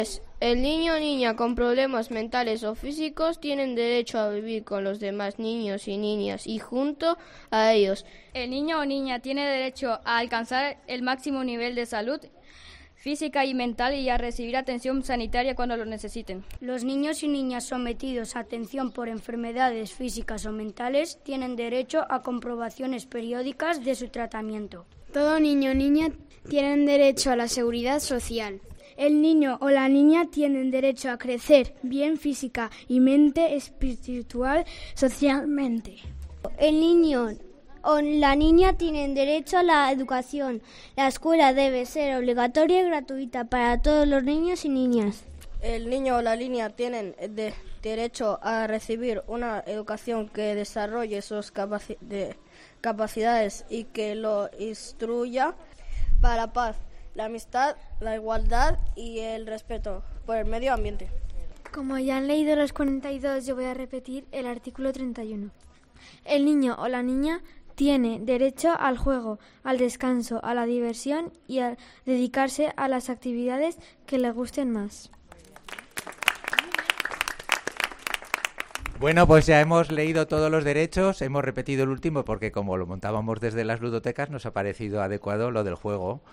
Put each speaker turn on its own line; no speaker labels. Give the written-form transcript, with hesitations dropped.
El niño o niña con problemas mentales o físicos tienen derecho a vivir con los demás niños y niñas y junto a ellos.
El niño o niña tiene derecho a alcanzar el máximo nivel de salud física y mental y a recibir atención sanitaria cuando lo necesiten.
Los niños y niñas sometidos a atención por enfermedades físicas o mentales tienen derecho a comprobaciones periódicas de su tratamiento.
Todo niño o niña tienen derecho a la seguridad social.
El niño o la niña tienen derecho a crecer bien física y mente, espiritual, socialmente.
El niño o la niña tienen derecho a la educación. La escuela debe ser obligatoria y gratuita para todos los niños y niñas.
El niño o la niña tienen derecho a recibir una educación que desarrolle sus capacidades y que lo instruya para la paz, la amistad, la igualdad y el respeto por el medio ambiente.
Como ya han leído los 42, yo voy a repetir el artículo 31. El niño o la niña tiene derecho al juego, al descanso, a la diversión y a dedicarse a las actividades que le gusten más.
Bueno, pues ya hemos leído todos los derechos, hemos repetido el último porque como lo montábamos desde las ludotecas nos ha parecido adecuado lo del juego.